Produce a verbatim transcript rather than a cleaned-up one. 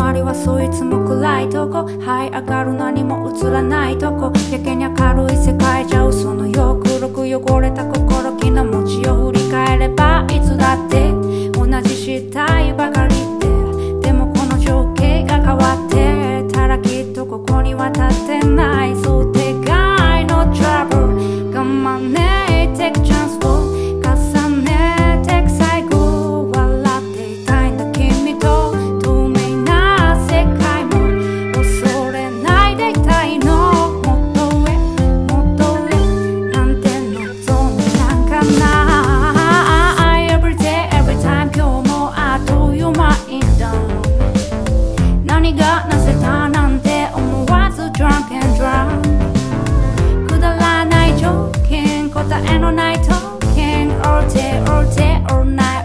周りはそいつも暗いとこ、這い上がる何も映らないとこ、やけに明るい世界じゃ嘘のよくろく汚れた心、気の持ちを振り返ればいつだって同じしたいばかりで、でもこの情景が変わってたらきっとここには立ってない、想定外のトラブル、我慢ね take chance を重ねてく最後、笑っていたいんだ君と透明な世界も恐れないでいたいの、もっと上もっと上なんて望みなんかない Every day every time 今日もあっという間に done、 何がなぜだなんて思わず drunk and drunk、 くだらない条件答えのないトークAll day, all day, all night